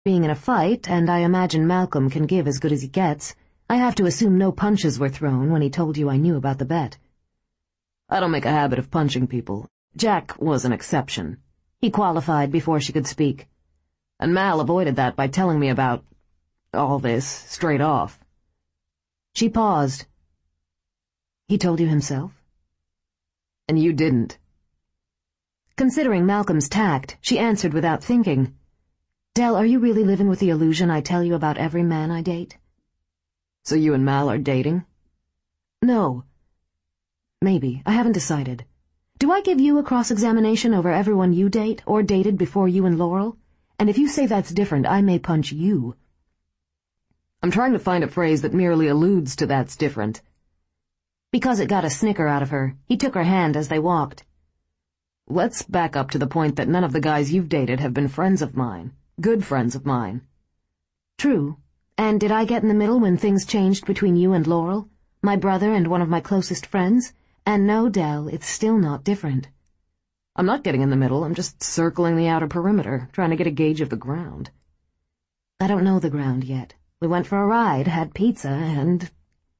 Being in a fight, and I imagine Malcolm can give as good as he gets, I have to assume no punches were thrown when he told you I knew about the bet. I don't make a habit of punching people. Jack was an exception. He qualified before she could speak. And Mal avoided that by telling me about all this straight off. She paused. He told you himself? And you didn't. Considering Malcolm's tact, she answered without thinking. Del, are you really living with the illusion I tell you about every man I date? So you and Mal are dating? No. Maybe. I haven't decided. Do I give you a cross-examination over everyone you date, or dated before you and Laurel? And if you say that's different, I may punch you. I'm trying to find a phrase that merely alludes to that's different. Because it got a snicker out of her, he took her hand as they walked. Let's back up to the point that none of the guys you've dated have been friends of mine. Good friends of mine. True. And did I get in the middle when things changed between you and Laurel? My brother and one of my closest friends? And no, Del, it's still not different. I'm not getting in the middle, I'm just circling the outer perimeter, trying to get a gauge of the ground. I don't know the ground yet. We went for a ride, had pizza, and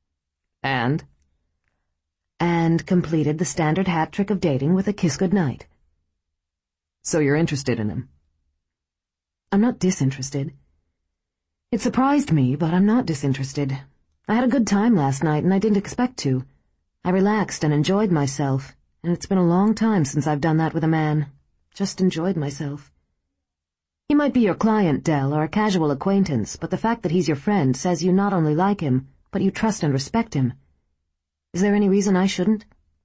completed the standard hat trick of dating with a kiss goodnight. So you're interested in him? I'm not disinterested. It surprised me, but I'm not disinterested. I had a good time last night, and I didn't expect to. I relaxed and enjoyed myself, and it's been a long time since I've done that with a man. Just enjoyed myself. He might be your client, Del, or a casual acquaintance, but the fact that he's your friend says you not only like him, but you trust and respect him. Is there any reason I shouldn't?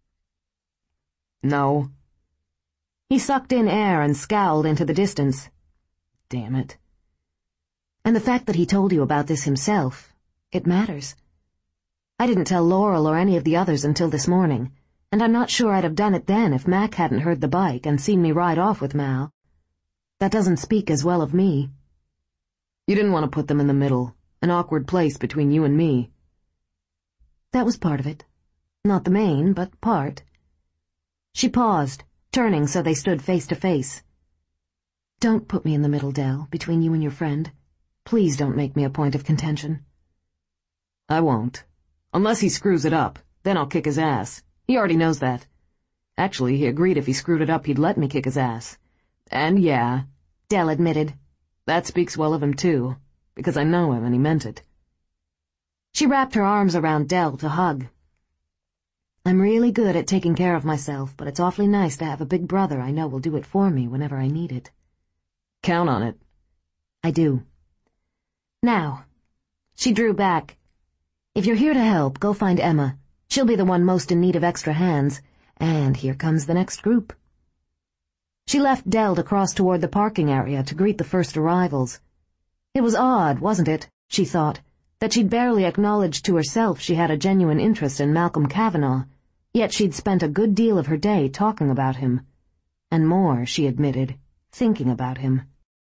No. He sucked in air and scowled into the distance. Damn it. And the fact that he told you about this himself, it matters. I didn't tell Laurel or any of the others until this morning, and I'm not sure I'd have done it then if Mac hadn't heard the bike and seen me ride off with Mal. That doesn't speak as well of me. You didn't want to put them in the middle, an awkward place between you and me. That was part of it. Not the main, but part. She paused, turning so they stood face to face. Don't put me in the middle, Del, between you and your friend. Please don't make me a point of contention. I won't. Unless he screws it up, then I'll kick his ass. He already knows that. Actually, he agreed if he screwed it up, he'd let me kick his ass. And yeah, Del admitted. That speaks well of him too, because I know him and he meant it. She wrapped her arms around Del to hug. I'm really good at taking care of myself, but it's awfully nice to have a big brother I know will do it for me whenever I need it. Count on it. I do. Now, she drew back. If you're here to help, go find Emma. She'll be the one most in need of extra hands, and here comes the next group. She left Del to cross toward the parking area to greet the first arrivals. It was odd, wasn't it, she thought, that she'd barely acknowledged to herself she had a genuine interest in Malcolm Cavanaugh, yet she'd spent a good deal of her day talking about him. And more, she admitted, thinking about him.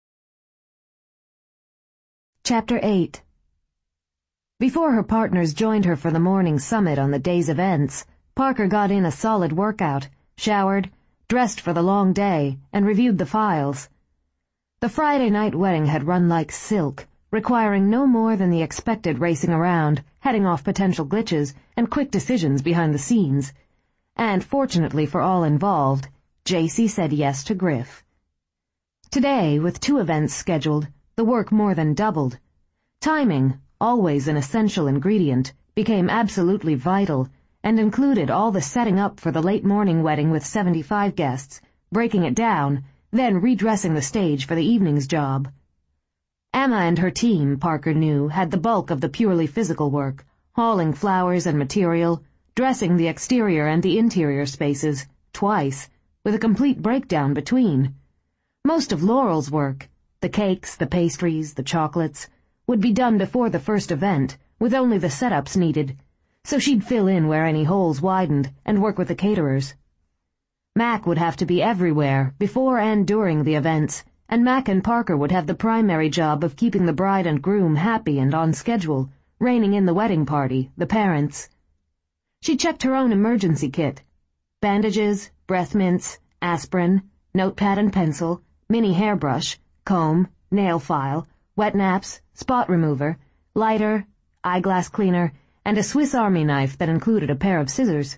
Chapter 8. Before her partners joined her for the morning summit on the day's events, Parker got in a solid workout, showered, dressed for the long day, and reviewed the files. The Friday night wedding had run like silk, requiring no more than the expected racing around, heading off potential glitches, and quick decisions behind the scenes. And fortunately for all involved, JC said yes to Griff. Today, with 2 events scheduled, the work more than doubled. Timing, always an essential ingredient, became absolutely vital, and included all the setting up for the late morning wedding with 75 guests, breaking it down, then redressing the stage for the evening's job. Emma and her team, Parker knew, had the bulk of the purely physical work, hauling flowers and material, dressing the exterior and the interior spaces, twice, with a complete breakdown between. Most of Laurel's work, the cakes, the pastries, the chocolates, would be done before the first event, with only the setups needed, so she'd fill in where any holes widened and work with the caterers. Mac would have to be everywhere, before and during the events, and Mac and Parker would have the primary job of keeping the bride and groom happy and on schedule, reining in the wedding party, the parents. She checked her own emergency kit. Bandages, breath mints, aspirin, notepad and pencil, mini hairbrush, comb, nail file, wet naps, spot remover, lighter, eyeglass cleaner, and a Swiss Army knife that included a pair of scissors.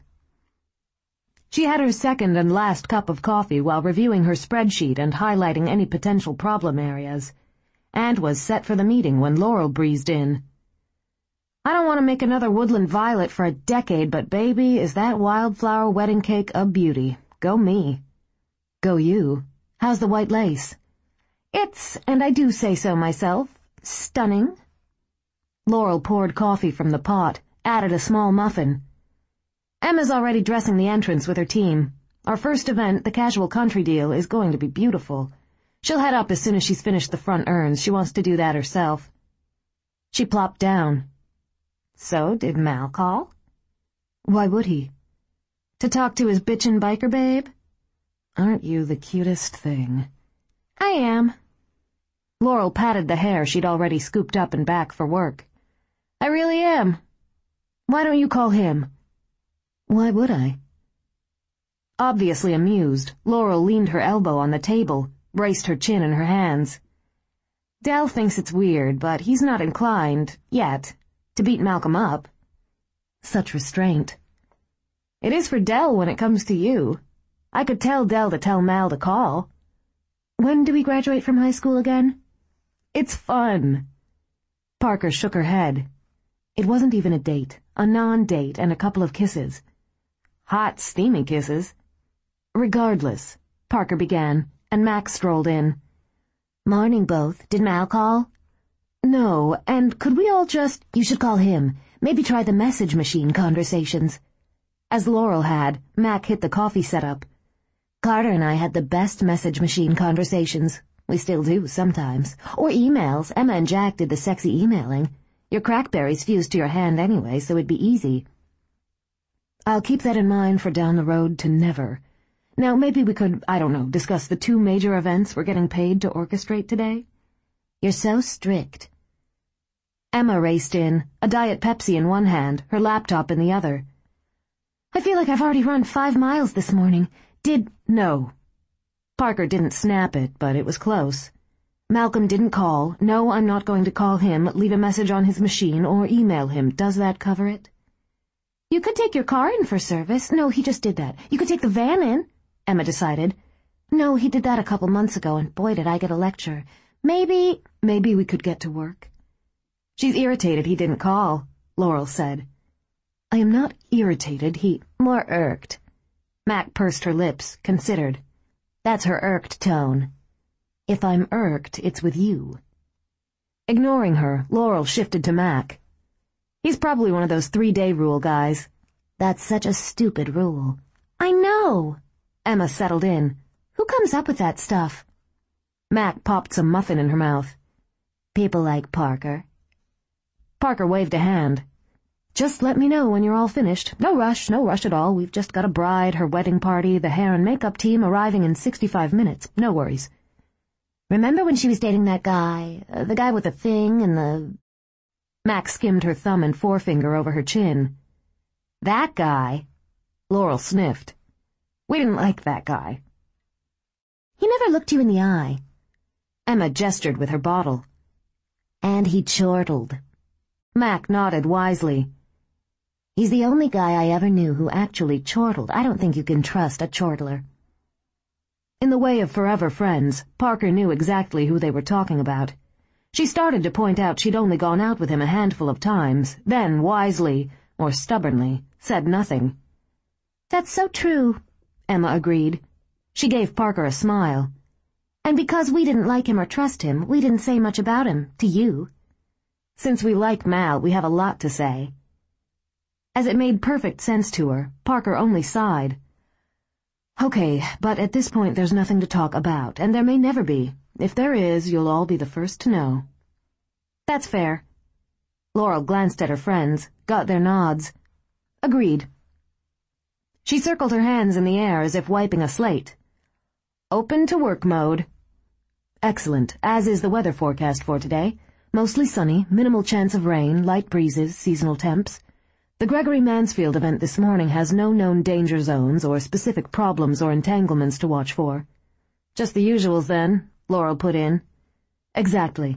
She had her second and last cup of coffee while reviewing her spreadsheet and highlighting any potential problem areas, and was set for the meeting when Laurel breezed in. "I don't want to make another Woodland Violet for a decade, but baby, is that wildflower wedding cake a beauty. Go me." "Go you. How's the white lace?" "It's, and I do say so myself, stunning." Laurel poured coffee from the pot, added a small muffin. "Emma's already dressing the entrance with her team. Our first event, the casual country deal, is going to be beautiful. She'll head up as soon as she's finished the front urns. She wants to do that herself." She plopped down. "So, did Mal call?" "Why would he?" "To talk to his bitchin' biker babe?" "Aren't you the cutest thing?" "I am." Laurel patted the hair she'd already scooped up and back for work. "I really am. Why don't you call him?" "Why would I?" Obviously amused, Laurel leaned her elbow on the table, braced her chin in her hands. "Dell thinks it's weird, but he's not inclined, yet, to beat Malcolm up." Such restraint. "It is for Dell when it comes to you. I could tell Dell to tell Mal to call." "When do we graduate from high school again?" "It's fun." Parker shook her head. It wasn't even a date, a non-date, and a couple of kisses. Hot, steamy kisses. "Regardless," Parker began, and Max strolled in. "Morning, both. Did Mal call?" "No, and could we all just—" "You should call him. Maybe try the message machine conversations." As Laurel had, Mac hit the coffee setup. "Carter and I had the best message machine conversations. We still do, sometimes. Or emails. Emma and Jack did the sexy emailing. Your crackberries fused to your hand anyway, so it'd be easy." "I'll keep that in mind for down the road to never. Now, maybe we could, I don't know, discuss the 2 major events we're getting paid to orchestrate today?" "You're so strict." Emma raced in, a Diet Pepsi in one hand, her laptop in the other. "I feel like I've already run 5 miles this morning. No." Parker didn't snap it, but it was close. "Malcolm didn't call. No, I'm not going to call him, leave a message on his machine, or email him. Does that cover it?" "You could take your car in for service." "No, he just did that." "You could take the van in," Emma decided. "No, he did that a couple months ago, and boy did I get a lecture. Maybe we could get to work." "She's irritated he didn't call," Laurel said. "I am not irritated, more irked." Mac pursed her lips, considered. "That's her irked tone. If I'm irked, it's with you." Ignoring her, Laurel shifted to Mac. "He's probably one of those 3-day rule guys." "That's such a stupid rule." "I know." Emma settled in. "Who comes up with that stuff?" Mac popped some muffin in her mouth. "People like Parker." Parker waved a hand. "Just let me know when you're all finished. No rush at all. We've just got a bride, her wedding party, the hair and makeup team arriving in 65 minutes. No worries." "Remember when she was dating that guy? The guy with the thing and the—" Mac skimmed her thumb and forefinger over her chin. "That guy?" Laurel sniffed. "We didn't like that guy." "He never looked you in the eye." Emma gestured with her bottle. "And he chortled." Mac nodded wisely. "He's the only guy I ever knew who actually chortled. I don't think you can trust a chortler." In the way of forever friends, Parker knew exactly who they were talking about. She started to point out she'd only gone out with him a handful of times, then wisely, or stubbornly, said nothing. "That's so true," Emma agreed. She gave Parker a smile. "And because we didn't like him or trust him, we didn't say much about him, to you." "Since we like Mal, we have a lot to say." As it made perfect sense to her, Parker only sighed. "Okay, but at this point there's nothing to talk about, and there may never be. If there is, you'll all be the first to know." "That's fair." Laurel glanced at her friends, got their nods. "Agreed." She circled her hands in the air as if wiping a slate. "Open to work mode." "Excellent, as is the weather forecast for today. Mostly sunny, minimal chance of rain, light breezes, seasonal temps. The Gregory Mansfield event this morning has no known danger zones or specific problems or entanglements to watch for." "Just the usuals, then," Laurel put in. "Exactly.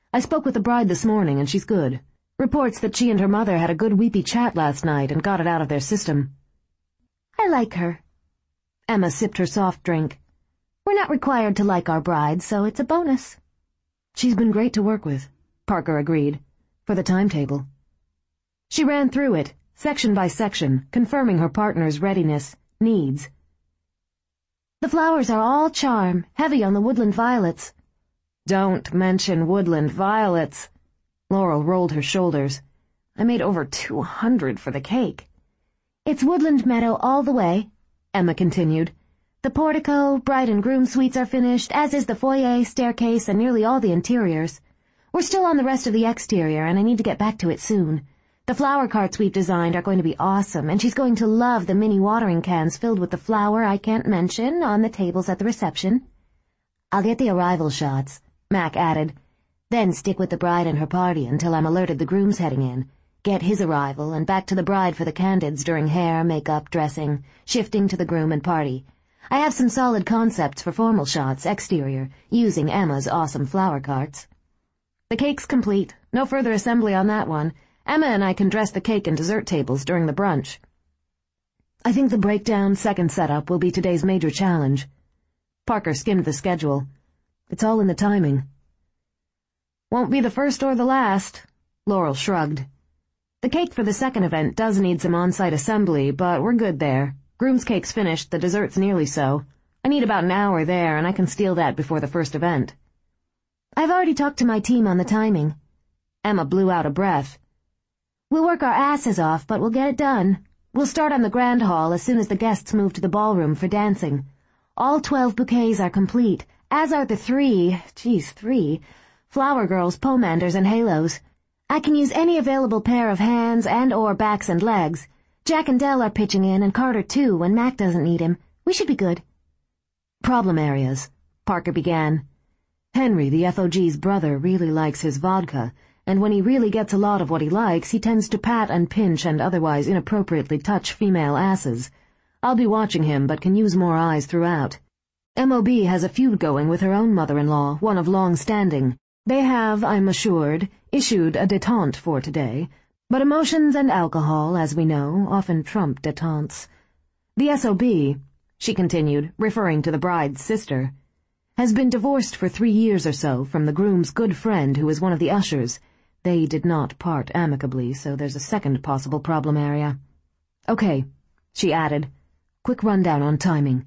I spoke with the bride this morning, and she's good. Reports that she and her mother had a good weepy chat last night and got it out of their system." "I like her." Emma sipped her soft drink. "We're not required to like our brides, so it's a bonus." "She's been great to work with," Parker agreed, "for the timetable." She ran through it, section by section, confirming her partner's readiness, needs. "The flowers are all charm, heavy on the woodland violets." "Don't mention woodland violets." Laurel rolled her shoulders. "I made over 200 for the cake." "It's woodland meadow all the way," Emma continued. "The portico, bride and groom suites are finished, as is the foyer, staircase, and nearly all the interiors. We're still on the rest of the exterior, and I need to get back to it soon. The flower carts we've designed are going to be awesome, and she's going to love the mini watering cans filled with the flower I can't mention on the tables at the reception." "I'll get the arrival shots," Mac added. "Then stick with the bride and her party until I'm alerted the groom's heading in. Get his arrival, and back to the bride for the candids during hair, makeup, dressing, shifting to the groom and party. I have some solid concepts for formal shots, exterior, using Emma's awesome flower carts." "The cake's complete. No further assembly on that one. Emma and I can dress the cake and dessert tables during the brunch." "I think the breakdown second setup will be today's major challenge." Parker skimmed the schedule. "It's all in the timing." "Won't be the first or the last," Laurel shrugged. "The cake for the second event does need some on-site assembly, but we're good there. Groom's cake's finished, the dessert's nearly so. I need about an hour there, and I can steal that before the first event." "I've already talked to my team on the timing." Emma blew out a breath. "We'll work our asses off, but we'll get it done. We'll start on the grand hall as soon as the guests move to the ballroom for dancing. All 12 bouquets are complete, as are the three flower girls, pomanders, and halos. I can use any available pair of hands and/or backs and legs. Jack and Dell are pitching in, and Carter too, when Mac doesn't need him. We should be good." "Problem areas," Parker began. "Henry, the FOG's brother, really likes his vodka, and when he really gets a lot of what he likes, he tends to pat and pinch and otherwise inappropriately touch female asses. I'll be watching him, but can use more eyes throughout. MOB has a feud going with her own mother-in-law, one of long standing. They have, I'm assured, issued a détente for today, but emotions and alcohol, as we know, often trump détentes. The SOB," she continued, referring to the bride's sister, "has been divorced for 3 years or so from the groom's good friend who is one of the ushers. They did not part amicably, so there's a second possible problem area. Okay," she added. "Quick rundown on timing."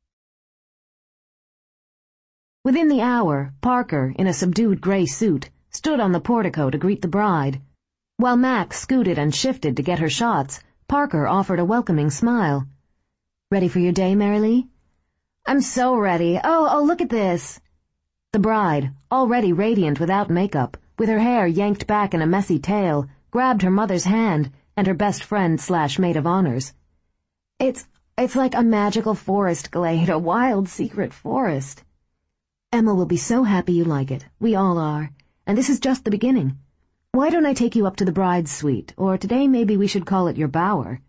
Within the hour, Parker, in a subdued gray suit, stood on the portico to greet the bride. While Mac scooted and shifted to get her shots, Parker offered a welcoming smile. "Ready for your day, Mary Lee?" "I'm so ready. Oh, look at this." The bride, already radiant without makeup, with her hair yanked back in a messy tail, grabbed her mother's hand and her best friend/maid of honors. It's like a magical forest glade, a wild secret forest." "Emma will be so happy you like it. We all are. And this is just the beginning. Why don't I take you up to the bride's suite, or today maybe we should call it your bower?"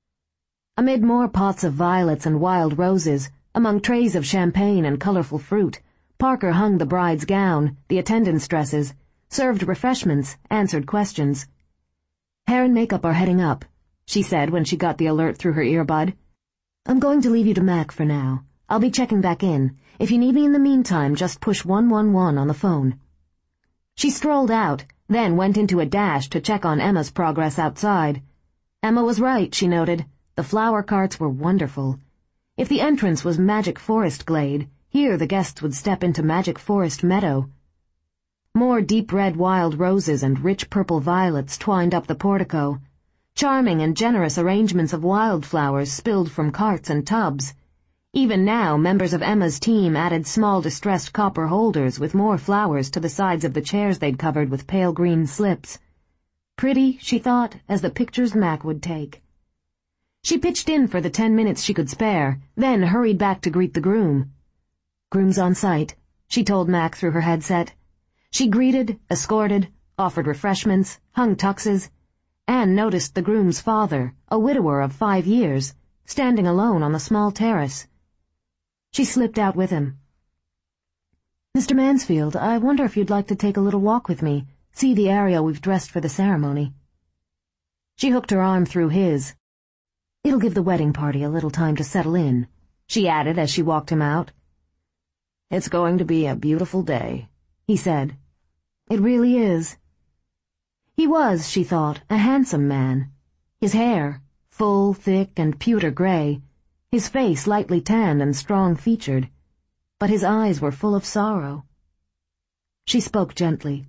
Amid more pots of violets and wild roses, among trays of champagne and colorful fruit, Parker hung the bride's gown, the attendants' dresses, served refreshments, answered questions. "Hair and makeup are heading up," she said when she got the alert through her earbud. "I'm going to leave you to Mac for now. I'll be checking back in. If you need me in the meantime, just push 111 on the phone." She strolled out, then went into a dash to check on Emma's progress outside. Emma was right, she noted. The flower carts were wonderful. If the entrance was Magic Forest Glade, here the guests would step into Magic Forest Meadow. More deep red wild roses and rich purple violets twined up the portico. Charming and generous arrangements of wildflowers spilled from carts and tubs. Even now, members of Emma's team added small distressed copper holders with more flowers to the sides of the chairs they'd covered with pale green slips. Pretty, she thought, as the pictures Mac would take. She pitched in for the 10 minutes she could spare, then hurried back to greet the groom. "Groom's on site," she told Mac through her headset. She greeted, escorted, offered refreshments, hung tuxes, and noticed the groom's father, a widower of 5 years, standing alone on the small terrace. She slipped out with him. Mr. Mansfield, I wonder if you'd like to take a little walk with me, see the area we've dressed for the ceremony." She hooked her arm through his. "It'll give the wedding party a little time to settle in," she added as she walked him out. "It's going to be a beautiful day," he said. "It really is." He was, she thought, a handsome man. His hair, full, thick, and pewter gray, his face lightly tanned and strong-featured, but his eyes were full of sorrow. She spoke gently.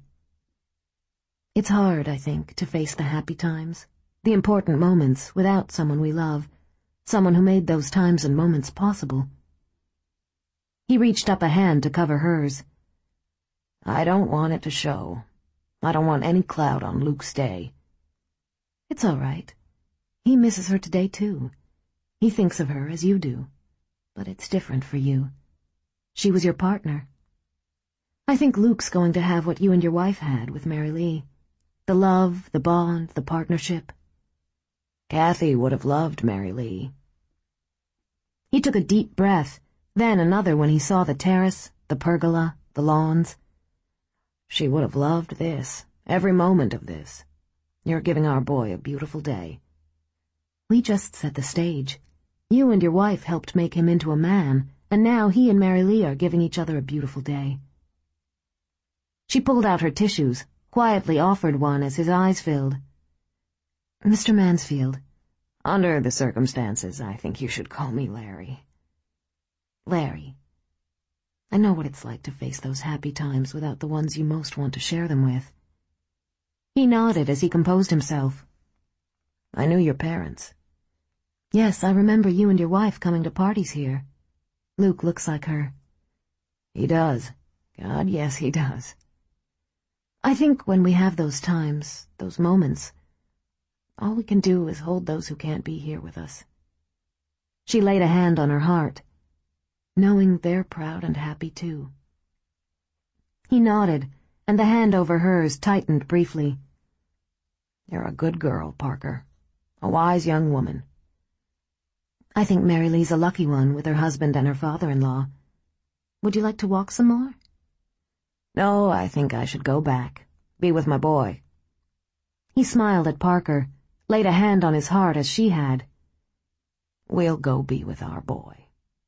"It's hard, I think, to face the happy times, the important moments, without someone we love, someone who made those times and moments possible." He reached up a hand to cover hers. "I don't want it to show. I don't want any cloud on Luke's day." "It's all right. He misses her today, too. He thinks of her as you do. But it's different for you. She was your partner. I think Luke's going to have what you and your wife had with Mary Lee. The love, the bond, the partnership." "Kathy would have loved Mary Lee." He took a deep breath, then another when he saw the terrace, the pergola, the lawns. "She would have loved this, every moment of this. You're giving our boy a beautiful day." "We just set the stage. You and your wife helped make him into a man, and now he and Mary Lee are giving each other a beautiful day." She pulled out her tissues, quietly offered one as his eyes filled. "Mr. Mansfield." "Under the circumstances, I think you should call me Larry." "Larry. I know what it's like to face those happy times without the ones you most want to share them with." He nodded as he composed himself. "I knew your parents." "Yes, I remember you and your wife coming to parties here. Luke looks like her." "He does. God, yes, he does." "I think when we have those times, those moments, all we can do is hold those who can't be here with us." She laid a hand on her heart, knowing they're proud and happy too. He nodded, and the hand over hers tightened briefly. "You're a good girl, Parker. A wise young woman." "I think Mary Lee's a lucky one with her husband and her father-in-law. Would you like to walk some more?" "No, I think I should go back. Be with my boy." He smiled at Parker, laid a hand on his heart as she had. "We'll go be with our boy."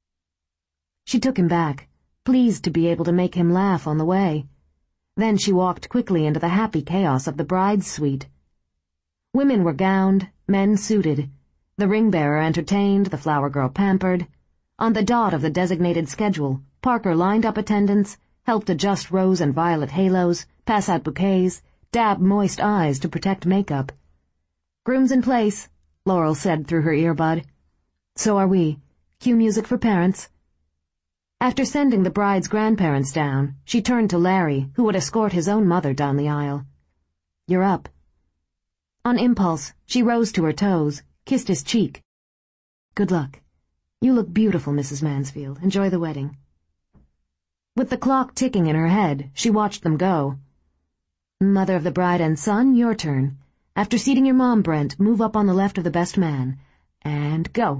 She took him back, pleased to be able to make him laugh on the way. Then she walked quickly into the happy chaos of the bride's suite. Women were gowned, men suited, the ring-bearer entertained, the flower girl pampered. On the dot of the designated schedule, Parker lined up attendants, helped adjust rose and violet halos, pass out bouquets, dab moist eyes to protect makeup. "Groom's in place," Laurel said through her earbud. "So are we. Cue music for parents." After sending the bride's grandparents down, she turned to Larry, who would escort his own mother down the aisle. "You're up." On impulse, she rose to her toes, kissed his cheek. "Good luck. You look beautiful, Mrs. Mansfield. Enjoy the wedding." With the clock ticking in her head, she watched them go. "Mother of the bride and son, your turn. After seating your mom, Brent, move up on the left of the best man. And go."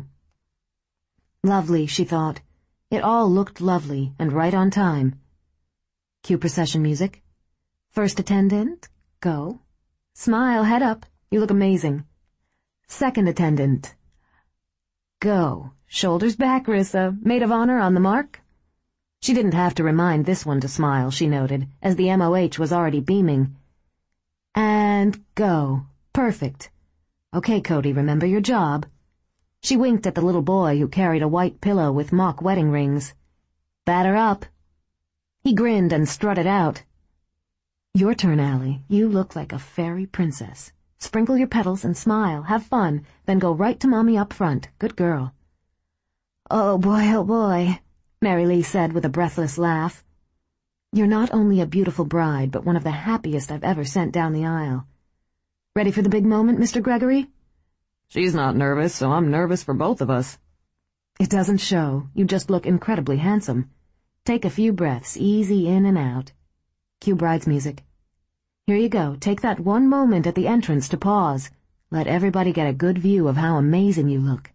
Lovely, she thought. It all looked lovely and right on time. Cue procession music. First attendant, go. Smile, head up. You look amazing. Second attendant. Go. Shoulders back, Rissa. Maid of honor on the mark. She didn't have to remind this one to smile, she noted, as the MOH was already beaming. And go. Perfect. Okay, Cody, remember your job. She winked at the little boy who carried a white pillow with mock wedding rings. Batter up. He grinned and strutted out. Your turn, Allie. You look like a fairy princess. Sprinkle your petals and smile, have fun, then go right to Mommy up front. Good girl. Oh boy, Mary Lee said with a breathless laugh. You're not only a beautiful bride, but one of the happiest I've ever sent down the aisle. Ready for the big moment, Mr. Gregory? She's not nervous, so I'm nervous for both of us. It doesn't show. You just look incredibly handsome. Take a few breaths, easy in and out. Cue bride's music. Here you go. Take that one moment at the entrance to pause. Let everybody get a good view of how amazing you look.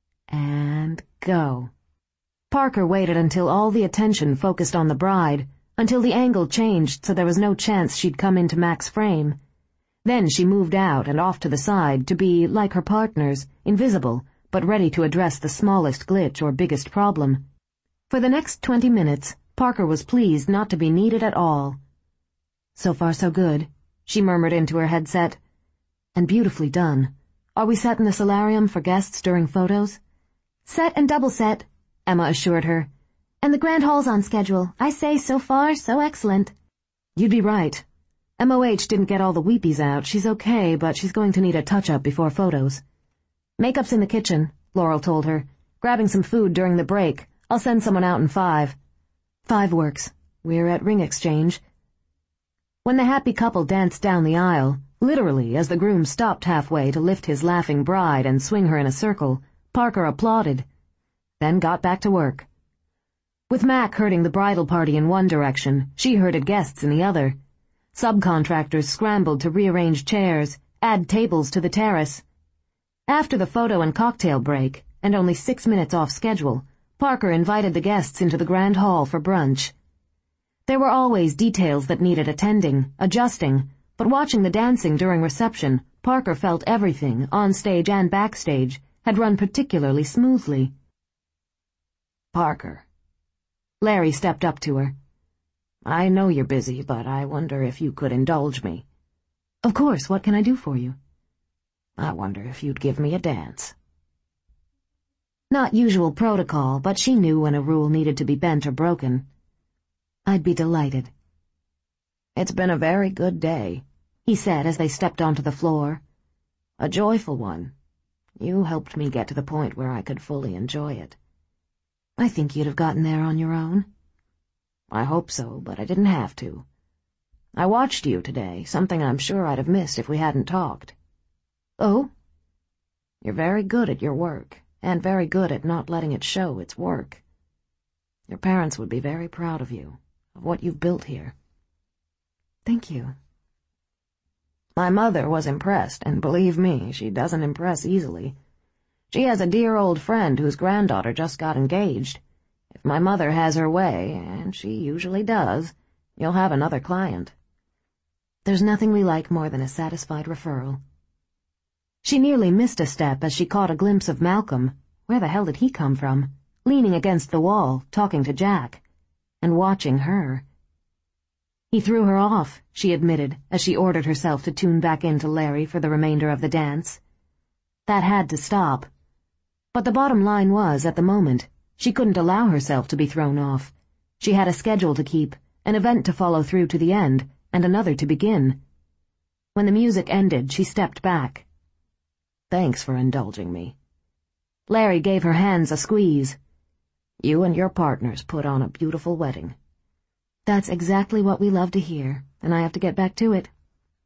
And go. Parker waited until all the attention focused on the bride, until the angle changed so there was no chance she'd come into Mac's frame. Then she moved out and off to the side to be, like her partners, invisible, but ready to address the smallest glitch or biggest problem. For the next 20 minutes, Parker was pleased not to be needed at all. "So far so good," she murmured into her headset. "And beautifully done. Are we set in the solarium for guests during photos?" "Set and double set," Emma assured her. "And the grand hall's on schedule. I say, so far, so excellent." "You'd be right. MOH didn't get all the weepies out. She's okay, but she's going to need a touch-up before photos." "Makeup's in the kitchen," Laurel told her. "Grabbing some food during the break. I'll send someone out in 5. 5 works. We're at ring exchange." When the happy couple danced down the aisle, literally as the groom stopped halfway to lift his laughing bride and swing her in a circle, Parker applauded, then got back to work. With Mac herding the bridal party in one direction, she herded guests in the other. Subcontractors scrambled to rearrange chairs, add tables to the terrace. After the photo and cocktail break, and only 6 minutes off schedule, Parker invited the guests into the grand hall for brunch. There were always details that needed attending, adjusting, but watching the dancing during reception, Parker felt everything, on stage and backstage, had run particularly smoothly. "Parker." Larry stepped up to her. "I know you're busy, but I wonder if you could indulge me." "Of course, what can I do for you?" "I wonder if you'd give me a dance." Not usual protocol, but she knew when a rule needed to be bent or broken. "I'd be delighted." "It's been a very good day," he said as they stepped onto the floor. "A joyful one. You helped me get to the point where I could fully enjoy it." "I think you'd have gotten there on your own." "I hope so, but I didn't have to. I watched you today, something I'm sure I'd have missed if we hadn't talked." "Oh?" "You're very good at your work, and very good at not letting it show it's work. Your parents would be very proud of you, of what you've built here." "Thank you." "My mother was impressed, and believe me, she doesn't impress easily. She has a dear old friend whose granddaughter just got engaged. If my mother has her way, and she usually does, you'll have another client." "There's nothing we like more than a satisfied referral." She nearly missed a step as she caught a glimpse of Malcolm. Where the hell did he come from? Leaning against the wall, talking to Jack. And watching her. "He threw her off," she admitted, as she ordered herself to tune back into Larry for the remainder of the dance. That had to stop. But the bottom line was, at the moment, she couldn't allow herself to be thrown off. She had a schedule to keep, an event to follow through to the end, and another to begin. When the music ended, she stepped back. "Thanks for indulging me." Larry gave her hands a squeeze. "You and your partners put on a beautiful wedding." "That's exactly what we love to hear, and I have to get back to it."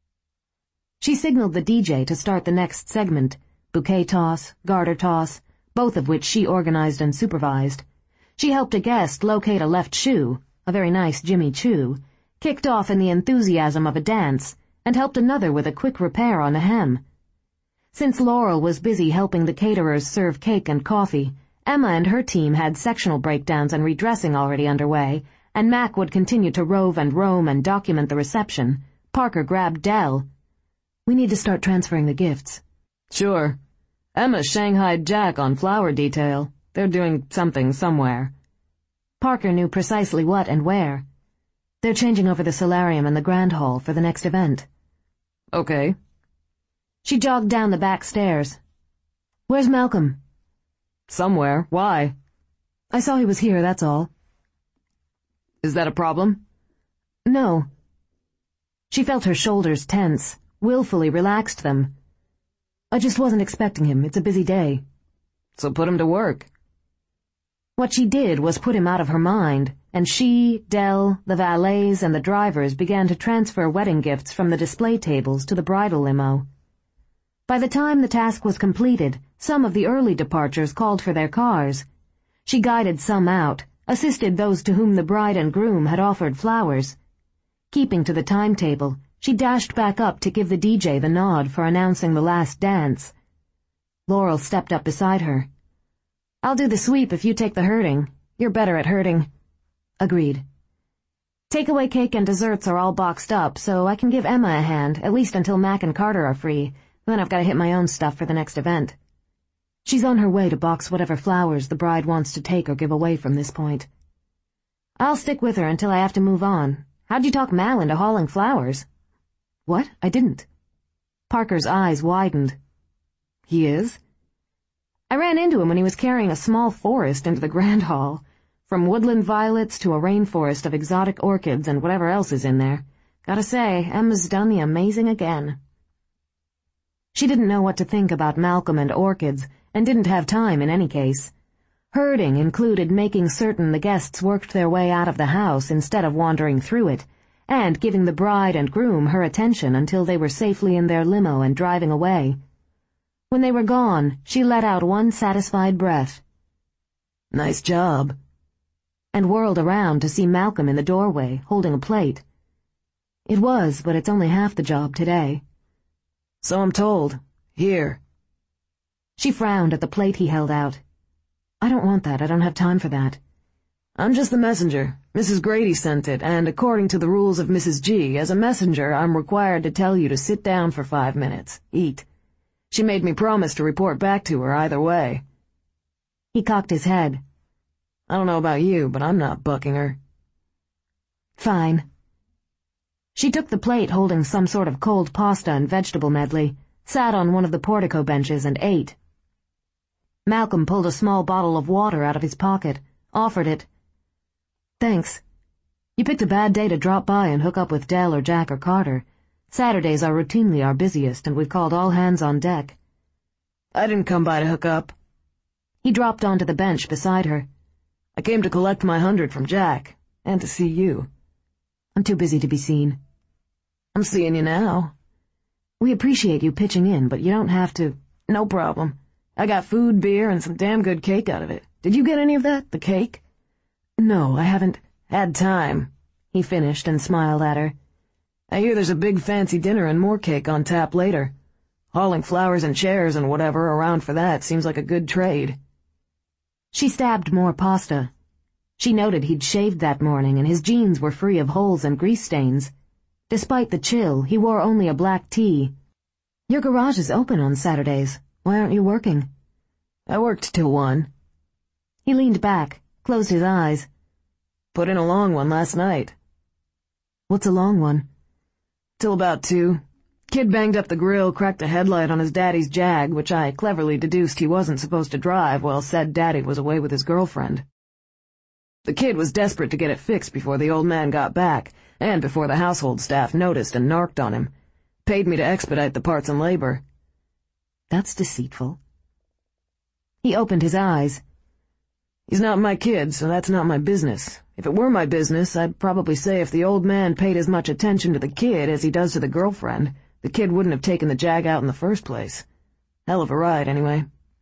She signaled the DJ to start the next segment, bouquet toss, garter toss, both of which she organized and supervised. She helped a guest locate a left shoe, a very nice Jimmy Choo, kicked off in the enthusiasm of a dance, and helped another with a quick repair on a hem. Since Laurel was busy helping the caterers serve cake and coffee, Emma and her team had sectional breakdowns and redressing already underway, and Mac would continue to rove and roam and document the reception. Parker grabbed Dell. "We need to start transferring the gifts." "Sure. Emma's shanghaied Jack on flower detail. They're doing something somewhere." Parker knew precisely what and where. "They're changing over the solarium and the grand hall for the next event." "Okay." She jogged down the back stairs. "Where's Malcolm?" "Somewhere. Why?" "I saw he was here, that's all." "Is that a problem?" "No." She felt her shoulders tense, willfully relaxed them. "I just wasn't expecting him. It's a busy day." "So put him to work." What she did was put him out of her mind, and she, Dell, the valets, and the drivers began to transfer wedding gifts from the display tables to the bridal limo. By the time the task was completed, some of the early departures called for their cars. She guided some out, assisted those to whom the bride and groom had offered flowers. Keeping to the timetable, she dashed back up to give the DJ the nod for announcing the last dance. Laurel stepped up beside her. "I'll do the sweep if you take the herding. You're better at herding." "Agreed." Takeaway cake and desserts are all boxed up, so I can give Emma a hand, at least until Mac and Carter are free. Then I've got to hit my own stuff for the next event. She's on her way to box whatever flowers the bride wants to take or give away from this point. I'll stick with her until I have to move on. How'd you talk Mal into hauling flowers? What? I didn't. Parker's eyes widened. He is? I ran into him when he was carrying a small forest into the grand hall. From woodland violets to a rainforest of exotic orchids and whatever else is in there. Gotta say, Emma's done the amazing again. She didn't know what to think about Malcolm and orchids, and didn't have time in any case. Herding included making certain the guests worked their way out of the house instead of wandering through it, and giving the bride and groom her attention until they were safely in their limo and driving away. When they were gone, she let out one satisfied breath. Nice job. And whirled around to see Malcolm in the doorway, holding a plate. It was, but it's only half the job today. So I'm told. Here. She frowned at the plate he held out. I don't want that. I don't have time for that. I'm just the messenger. Mrs. Grady sent it, and according to the rules of Mrs. G, as a messenger, I'm required to tell you to sit down for 5 minutes. Eat. She made me promise to report back to her either way. He cocked his head. I don't know about you, but I'm not bucking her. Fine. She took the plate holding some sort of cold pasta and vegetable medley, sat on one of the portico benches and ate. Malcolm pulled a small bottle of water out of his pocket, offered it. Thanks. You picked a bad day to drop by and hook up with Dell or Jack or Carter. Saturdays are routinely our busiest, and we've called all hands on deck. I didn't come by to hook up. He dropped onto the bench beside her. I came to collect my 100 from Jack, and to see you. I'm too busy to be seen. I'm seeing you now. We appreciate you pitching in, but you don't have to. No problem. I got food, beer, and some damn good cake out of it. Did you get any of that, the cake? No, I haven't had time, he finished and smiled at her. I hear there's a big fancy dinner and more cake on tap later. Hauling flowers and chairs and whatever around for that seems like a good trade. She stabbed more pasta. She noted he'd shaved that morning and his jeans were free of holes and grease stains. Despite the chill, he wore only a black tee. Your garage is open on Saturdays. Why aren't you working? I worked till 1. He leaned back, closed his eyes. Put in a long one last night. What's a long one? Till about 2. Kid banged up the grill, cracked a headlight on his daddy's Jag, which I cleverly deduced he wasn't supposed to drive while said daddy was away with his girlfriend. The kid was desperate to get it fixed before the old man got back, and before the household staff noticed and narked on him. Paid me to expedite the parts and labor. That's deceitful. He opened his eyes. He's not my kid, so that's not my business. If it were my business, I'd probably say if the old man paid as much attention to the kid as he does to the girlfriend, the kid wouldn't have taken the Jag out in the first place. Hell of a ride, anyway.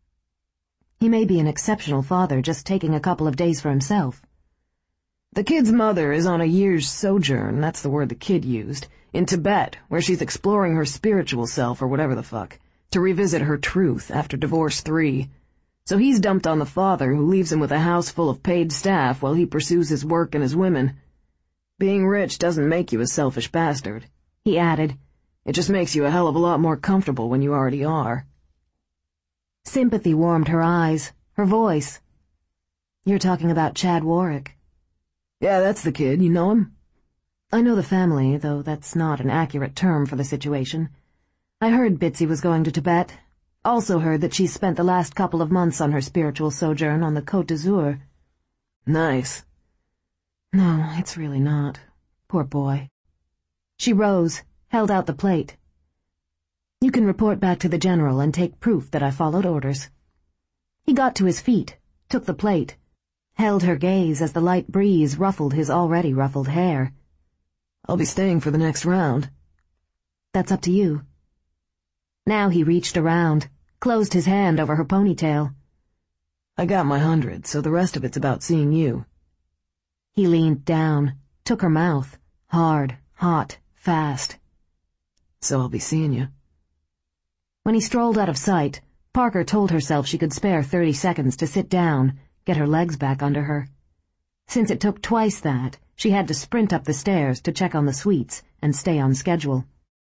He may be an exceptional father, just taking a couple of days for himself. The kid's mother is on a year's sojourn, that's the word the kid used, in Tibet, where she's exploring her spiritual self or whatever the fuck, to revisit her truth after divorce 3. So he's dumped on the father, who leaves him with a house full of paid staff while he pursues his work and his women. Being rich doesn't make you a selfish bastard, he added. It just makes you a hell of a lot more comfortable when you already are. Sympathy warmed her eyes, her voice. You're talking about Chad Warwick. Yeah, that's the kid. You know him? I know the family, though that's not an accurate term for the situation. I heard Bitsy was going to Tibet. Also heard that she spent the last couple of months on her spiritual sojourn on the Côte d'Azur. Nice. No, it's really not. Poor boy. She rose, held out the plate. You can report back to the general and take proof that I followed orders. He got to his feet, took the plate, held her gaze as the light breeze ruffled his already ruffled hair. I'll be staying for the next round. That's up to you. Now he reached around, closed his hand over her ponytail. I got my 100, so the rest of it's about seeing you. He leaned down, took her mouth, hard, hot, fast. So I'll be seeing you. When he strolled out of sight, Parker told herself she could spare 30 seconds to sit down, get her legs back under her. Since it took twice that, she had to sprint up the stairs to check on the suites and stay on schedule.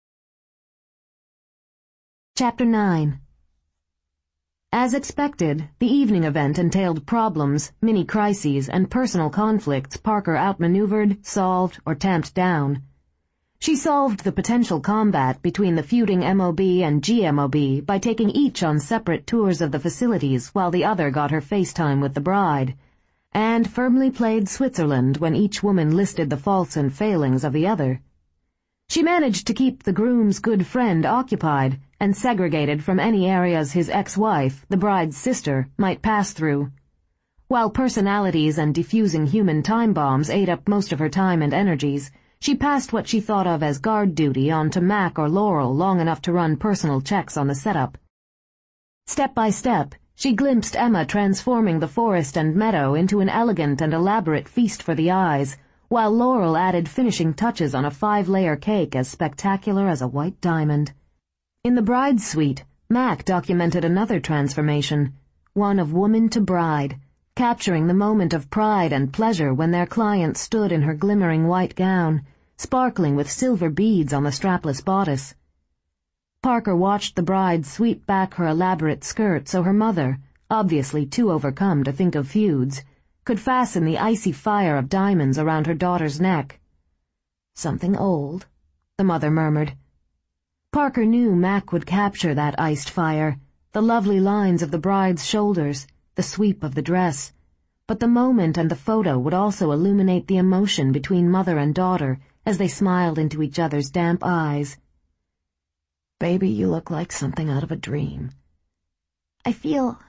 Chapter 9. As expected, the evening event entailed problems, mini-crises, and personal conflicts Parker outmaneuvered, solved, or tamped down. She solved the potential combat between the feuding MOB and GMOB by taking each on separate tours of the facilities while the other got her FaceTime with the bride, and firmly played Switzerland when each woman listed the faults and failings of the other. She managed to keep the groom's good friend occupied and segregated from any areas his ex-wife, the bride's sister, might pass through. While personalities and diffusing human time bombs ate up most of her time and energies, she passed what she thought of as guard duty on to Mac or Laurel long enough to run personal checks on the setup. Step by step, she glimpsed Emma transforming the forest and meadow into an elegant and elaborate feast for the eyes, while Laurel added finishing touches on a 5-layer cake as spectacular as a white diamond. In the bride's suite, Mac documented another transformation, one of woman to bride, capturing the moment of pride and pleasure when their client stood in her glimmering white gown, sparkling with silver beads on the strapless bodice. Parker watched the bride sweep back her elaborate skirt so her mother, obviously too overcome to think of feuds, could fasten the icy fire of diamonds around her daughter's neck. "Something old," the mother murmured. Parker knew Mac would capture that iced fire, the lovely lines of the bride's shoulders, the sweep of the dress, but the moment and the photo would also illuminate the emotion between mother and daughter as they smiled into each other's damp eyes. "Baby, you look like something out of a dream." I feel...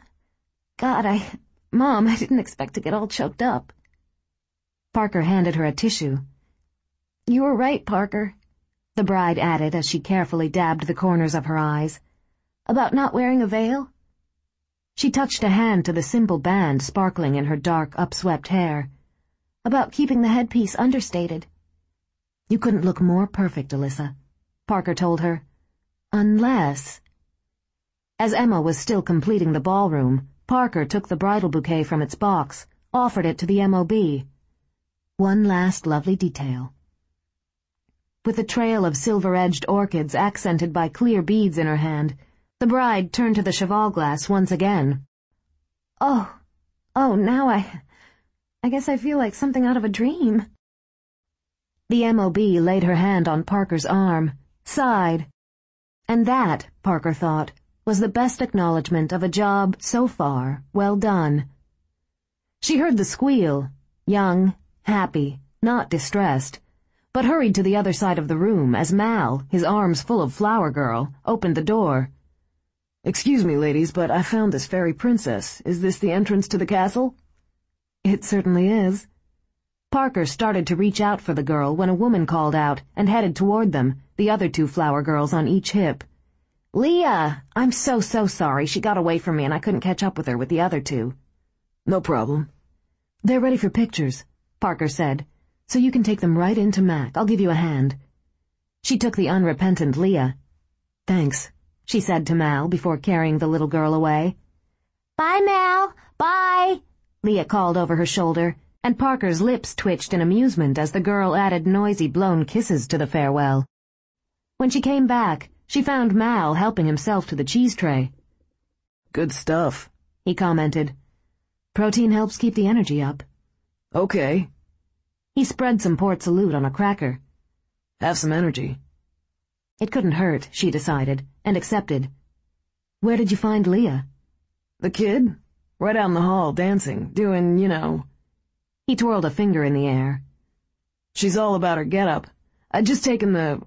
Mom, I didn't expect to get all choked up." Parker handed her a tissue. "You were right, Parker," the bride added as she carefully dabbed the corners of her eyes. "About not wearing a veil?" She touched a hand to the simple band sparkling in her dark, upswept hair. "About keeping the headpiece understated." "You couldn't look more perfect, Alyssa," Parker told her. "Unless—" As Emma was still completing the ballroom, Parker took the bridal bouquet from its box, offered it to the MOB. One last lovely detail. With a trail of silver-edged orchids accented by clear beads in her hand, the bride turned to the cheval glass once again. Oh, now I guess I feel like something out of a dream." The MOB laid her hand on Parker's arm, sighed. And that, Parker thought, was the best acknowledgement of a job, so far, well done. She heard the squeal, young, happy, not distressed, but hurried to the other side of the room as Mal, his arms full of Flower Girl, opened the door. "Excuse me, ladies, but I found this fairy princess. Is this the entrance to the castle?" "It certainly is." Parker started to reach out for the girl when a woman called out and headed toward them, the other 2 Flower Girls on each hip. "Leah! I'm so sorry. She got away from me and I couldn't catch up with her with the other 2. "No problem." "They're ready for pictures," Parker said, "so you can take them right into Mac. I'll give you a hand." She took the unrepentant Leah. "Thanks," she said to Mal before carrying the little girl away. "Bye, Mal. Bye," Leah called over her shoulder, and Parker's lips twitched in amusement as the girl added noisy blown kisses to the farewell. When she came back, she found Mal helping himself to the cheese tray. "Good stuff," he commented. "Protein helps keep the energy up." "Okay." He spread some Port Salut on a cracker. "Have some energy." It couldn't hurt, she decided, and accepted. "Where did you find Leah?" "The kid? Right out in the hall, dancing, doing, He twirled a finger in the air. She's all about her get-up. I'd just taken the,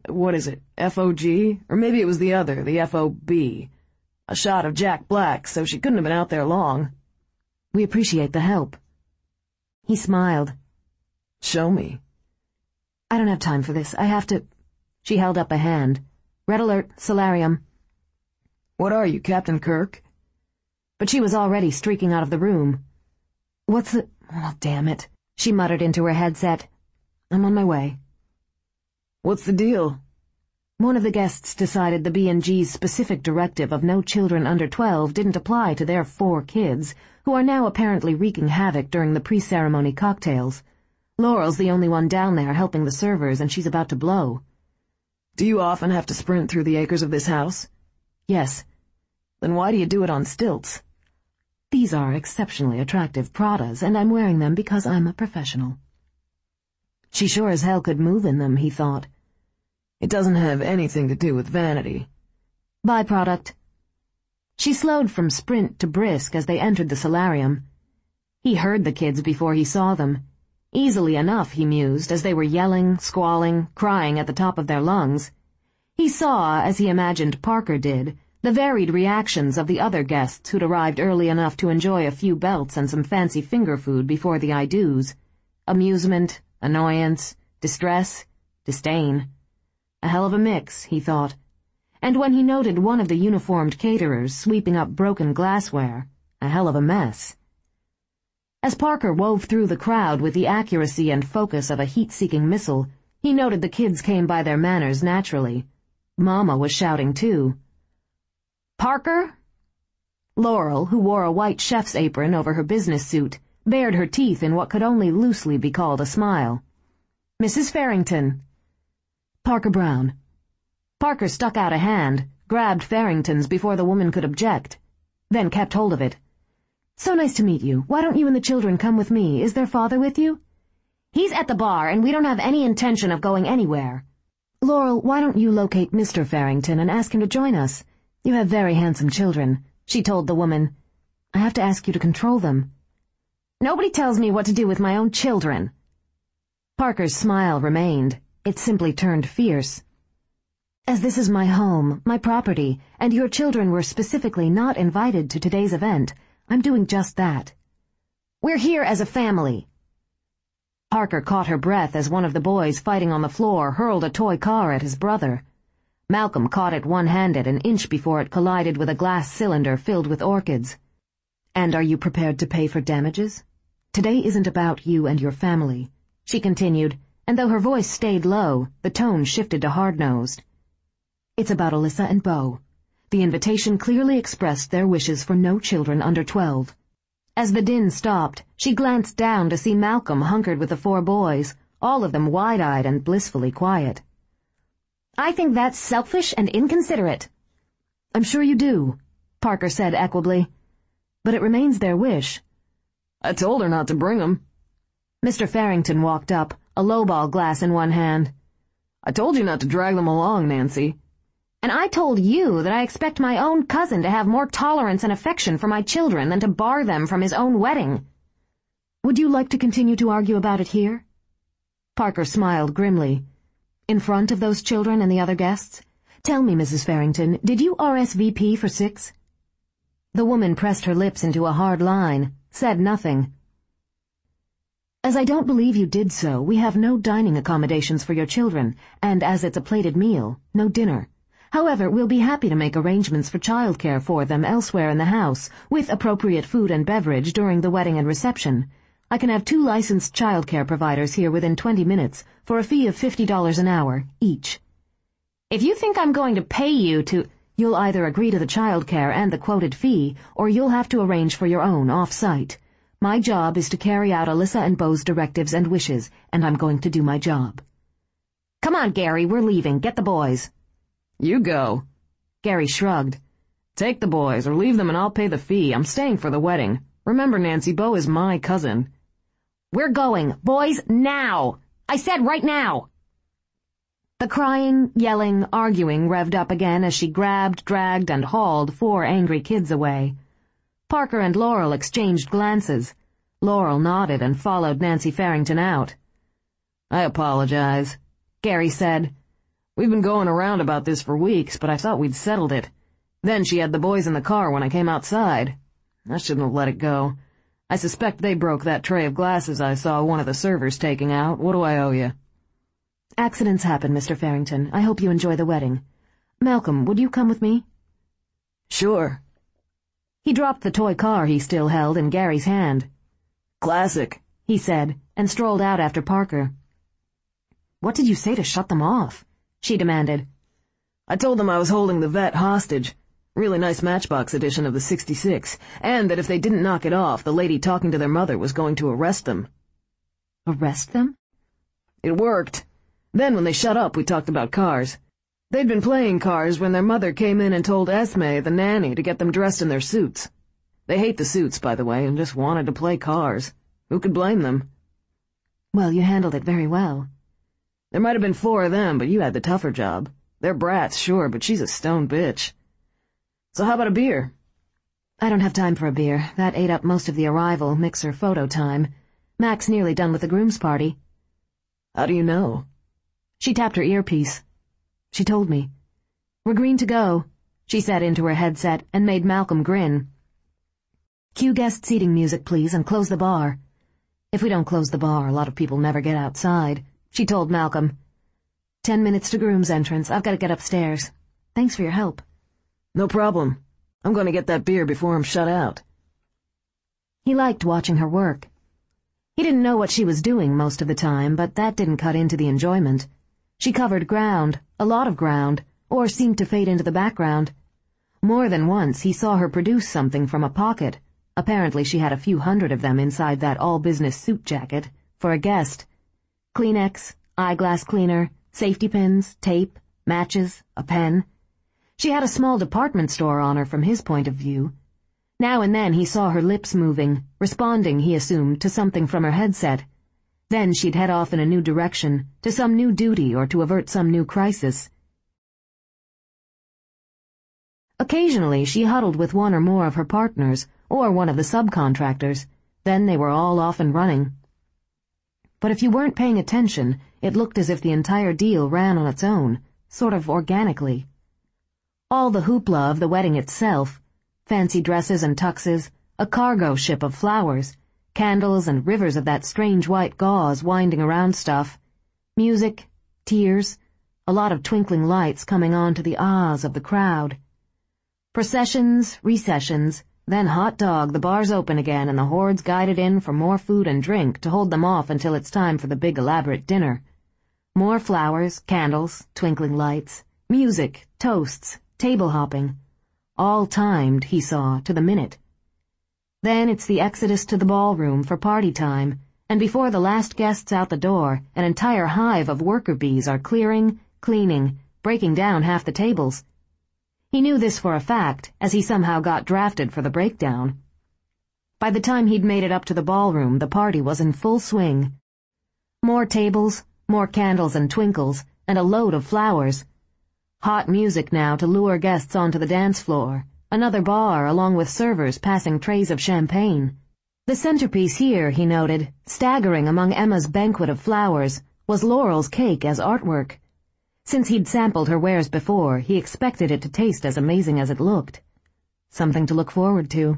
FOG? Or maybe it was the other, the FOB. A shot of Jack Black, so she couldn't have been out there long." "We appreciate the help." He smiled. "Show me." "I don't have time for this. I have to—" She held up a hand. "Red alert, solarium." "What are you, Captain Kirk?" But she was already streaking out of the room. "What's the— Oh, damn it," she muttered into her headset. "I'm on my way." "What's the deal?" One of the guests decided the B&G's specific directive of no children under 12 didn't apply to their 4 kids, who are now apparently wreaking havoc during the pre-ceremony cocktails. Laurel's the only one down there helping the servers, and she's about to blow. Do you often have to sprint through the acres of this house? Yes. Then why do you do it on stilts? These are exceptionally attractive Pradas, and I'm wearing them because I'm a professional. She sure as hell could move in them, he thought. It doesn't have anything to do with vanity. Byproduct. She slowed from sprint to brisk as they entered the solarium. He heard the kids before he saw them. Easily enough, he mused, as they were yelling, squalling, crying at the top of their lungs. He saw, as he imagined Parker did, the varied reactions of the other guests who'd arrived early enough to enjoy a few belts and some fancy finger food before the I-do's. Amusement, annoyance, distress, disdain. A hell of a mix, he thought. And when he noted one of the uniformed caterers sweeping up broken glassware, a hell of a mess. As Parker wove through the crowd with the accuracy and focus of a heat-seeking missile, he noted the kids came by their manners naturally. Mama was shouting too. "Parker?" Laurel, who wore a white chef's apron over her business suit, bared her teeth in what could only loosely be called a smile. "Mrs. Farrington." "Parker Brown." Parker stuck out a hand, grabbed Farrington's before the woman could object, then kept hold of it. "So nice to meet you. Why don't you and the children come with me? Is their father with you?" "He's at the bar, and we don't have any intention of going anywhere." "Laurel, why don't you locate Mr. Farrington and ask him to join us? You have very handsome children," she told the woman. "I have to ask you to control them." "Nobody tells me what to do with my own children." Parker's smile remained. It simply turned fierce. "As this is my home, my property, and your children were specifically not invited to today's event, I'm doing just that." "We're here as a family." Parker caught her breath as one of the boys fighting on the floor hurled a toy car at his brother. Malcolm caught it one-handed an inch before it collided with a glass cylinder filled with orchids. "And are you prepared to pay for damages? Today isn't about you and your family," she continued, and though her voice stayed low, the tone shifted to hard-nosed. "It's about Alyssa and Beau. The invitation clearly expressed their wishes for no children under 12. As the din stopped, she glanced down to see Malcolm hunkered with the 4 boys, all of them wide-eyed and blissfully quiet. "I think that's selfish and inconsiderate." "I'm sure you do," Parker said equably. "But it remains their wish." "I told her not to bring 'em." Mr. Farrington walked up, a lowball glass in one hand. "I told you not to drag them along, Nancy." "And I told you that I expect my own cousin to have more tolerance and affection for my children than to bar them from his own wedding." Would you like to continue to argue about it here? Parker smiled grimly. In front of those children and the other guests? Tell me, Mrs. Farrington, did you RSVP for 6? The woman pressed her lips into a hard line, said nothing. As I don't believe you did so, we have no dining accommodations for your children, and as it's a plated meal, no dinner. However, we'll be happy to make arrangements for childcare for them elsewhere in the house, with appropriate food and beverage during the wedding and reception. I can have 2 licensed childcare providers here within 20 minutes, for a fee of $50 an hour, each. If you think I'm going to pay you to... You'll either agree to the childcare and the quoted fee, or you'll have to arrange for your own off-site. My job is to carry out Alyssa and Beau's directives and wishes, and I'm going to do my job. Come on, Gary, we're leaving. Get the boys. You go. Gary shrugged. Take the boys, or leave them and I'll pay the fee. I'm staying for the wedding. Remember, Nancy, Beau is my cousin. We're going. Boys, now! I said right now! The crying, yelling, arguing revved up again as she grabbed, dragged, and hauled 4 angry kids away. Parker and Laurel exchanged glances. Laurel nodded and followed Nancy Farrington out. I apologize, Gary said. We've been going around about this for weeks, but I thought we'd settled it. Then she had the boys in the car when I came outside. I shouldn't have let it go. I suspect they broke that tray of glasses I saw one of the servers taking out. What do I owe you? Accidents happen, Mr. Farrington. I hope you enjoy the wedding. Malcolm, would you come with me? Sure. He dropped the toy car he still held in Gary's hand. Classic, he said, and strolled out after Parker. What did you say to shut them off? She demanded. I told them I was holding the vet hostage. Really nice Matchbox edition of the '66, and that if they didn't knock it off, the lady talking to their mother was going to arrest them. Arrest them? It worked. Then when they shut up, we talked about cars. They'd been playing cars when their mother came in and told Esme, the nanny, to get them dressed in their suits. They hate the suits, by the way, and just wanted to play cars. Who could blame them? Well, you handled it very well. There might have been 4 of them, but you had the tougher job. They're brats, sure, but she's a stone bitch. So how about a beer? I don't have time for a beer. That ate up most of the arrival, mixer, photo time. Mac's nearly done with the groom's party. How do you know? She tapped her earpiece. She told me. We're green to go, she said into her headset and made Malcolm grin. Cue guest seating music, please, and close the bar. If we don't close the bar, a lot of people never get outside, she told Malcolm. 10 minutes to groom's entrance. I've got to get upstairs. Thanks for your help. No problem. I'm going to get that beer before I'm shut out. He liked watching her work. He didn't know what she was doing most of the time, but that didn't cut into the enjoyment. She covered ground, a lot of ground, or seemed to fade into the background. More than once he saw her produce something from a pocket. Apparently she had a few hundred of them inside that all-business suit jacket, for a guest. Kleenex, eyeglass cleaner, safety pins, tape, matches, a pen. She had a small department store on her from his point of view. Now and then he saw her lips moving, responding, he assumed, to something from her headset. Then she'd head off in a new direction, to some new duty or to avert some new crisis. Occasionally she huddled with one or more of her partners, or one of the subcontractors. Then they were all off and running. But if you weren't paying attention, it looked as if the entire deal ran on its own, sort of organically. All the hoopla of the wedding itself, fancy dresses and tuxes, a cargo ship of flowers, candles and rivers of that strange white gauze winding around stuff, music, tears, a lot of twinkling lights coming on to the ahs of the crowd. Processions, recessions, then hot dog, the bars open again and the hordes guided in for more food and drink to hold them off until it's time for the big elaborate dinner. More flowers, candles, twinkling lights, music, toasts, table hopping. All timed, he saw, to the minute. Then it's the exodus to the ballroom for party time, and before the last guest's out the door, an entire hive of worker bees are clearing, cleaning, breaking down half the tables. He knew this for a fact, as he somehow got drafted for the breakdown. By the time he'd made it up to the ballroom, the party was in full swing. More tables, more candles and twinkles, and a load of flowers. Hot music now to lure guests onto the dance floor. Another bar, along with servers passing trays of champagne. The centerpiece here, he noted, staggering among Emma's banquet of flowers, was Laurel's cake as artwork. Since he'd sampled her wares before, he expected it to taste as amazing as it looked. Something to look forward to.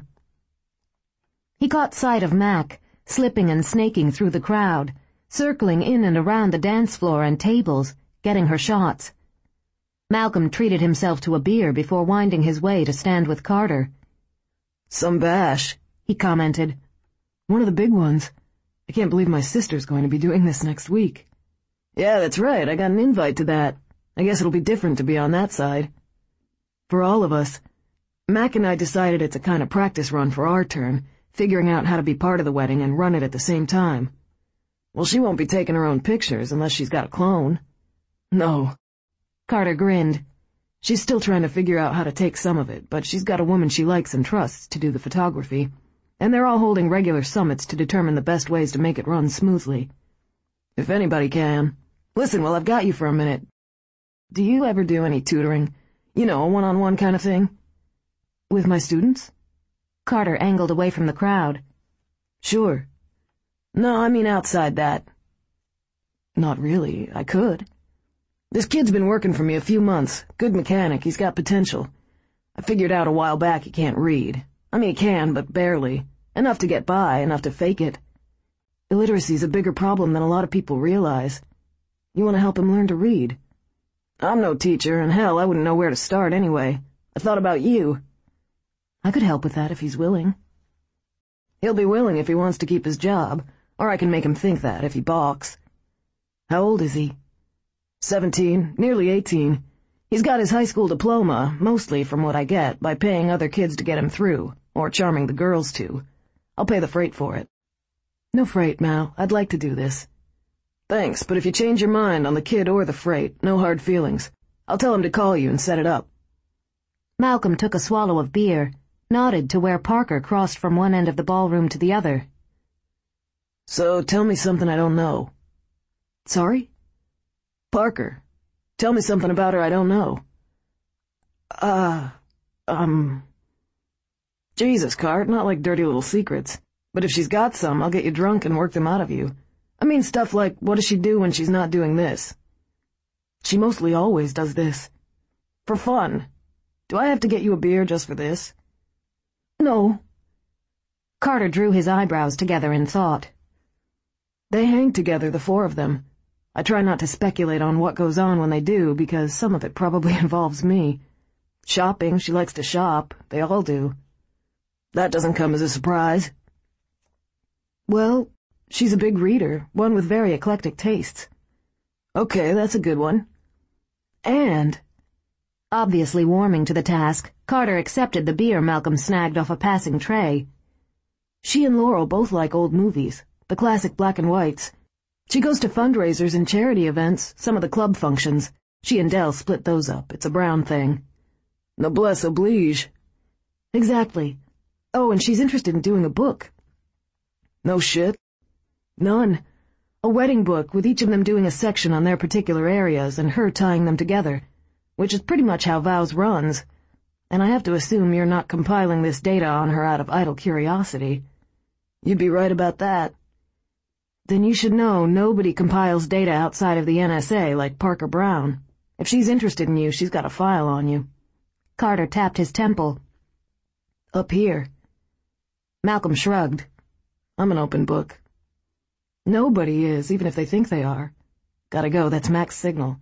He caught sight of Mac, slipping and snaking through the crowd, circling in and around the dance floor and tables, getting her shots. Malcolm treated himself to a beer before winding his way to stand with Carter. "Some bash," he commented. "One of the big ones. I can't believe my sister's going to be doing this next week." "Yeah, that's right. I got an invite to that. I guess it'll be different to be on that side." "For all of us. Mac and I decided it's a kind of practice run for our turn, figuring out how to be part of the wedding and run it at the same time." "Well, she won't be taking her own pictures unless she's got a clone." "No." Carter grinned. "She's still trying to figure out how to take some of it, but she's got a woman she likes and trusts to do the photography, and they're all holding regular summits to determine the best ways to make it run smoothly. If anybody can. Listen, while I've got you for a minute, do you ever do any tutoring? You know, a one-on-one kind of thing?" "With my students?" Carter angled away from the crowd. "Sure. No, I mean outside that." "Not really. I could. This kid's been working for me a few months. Good mechanic, he's got potential. I figured out a while back he can't read. I mean, he can, but barely. Enough to get by, enough to fake it. Illiteracy's a bigger problem than a lot of people realize. You want to help him learn to read?" "I'm no teacher, and hell, I wouldn't know where to start anyway. I thought about you." "I could help with that if he's willing." "He'll be willing if he wants to keep his job, or I can make him think that if he balks." "How old is he?" 17, nearly 18. He's got his high school diploma, mostly from what I get, by paying other kids to get him through, or charming the girls to. I'll pay the freight for it. No freight, Mal. I'd like to do this. Thanks, but if you change your mind on the kid or the freight, no hard feelings. I'll tell him to call you and set it up. Malcolm took a swallow of beer, nodded to where Parker crossed from one end of the ballroom to the other. So tell me something I don't know. Sorry? Parker. Tell me something about her I don't know. Jesus, Cart, not like dirty little secrets. But if she's got some, I'll get you drunk and work them out of you. I mean stuff like, what does she do when she's not doing this? She mostly always does this. For fun. Do I have to get you a beer just for this? No. Carter drew his eyebrows together in thought. They hang together, the four of them. I try not to speculate on what goes on when they do, because some of it probably involves me. Shopping, she likes to shop. They all do. That doesn't come as a surprise. Well, she's a big reader, one with very eclectic tastes. Okay, that's a good one. And, obviously warming to the task, Carter accepted the beer Malcolm snagged off a passing tray. She and Laurel both like old movies, the classic black and whites. She goes to fundraisers and charity events, some of the club functions. She and Dell split those up. It's a Brown thing. Noblesse oblige. Exactly. Oh, and she's interested in doing a book. No shit. None. A wedding book with each of them doing a section on their particular areas and her tying them together, which is pretty much how Vows runs. And I have to assume you're not compiling this data on her out of idle curiosity. You'd be right about that. Then you should know nobody compiles data outside of the NSA like Parker Brown. If she's interested in you, she's got a file on you. Carter tapped his temple. Up here. Malcolm shrugged. I'm an open book. Nobody is, even if they think they are. Gotta go, that's Mac's signal.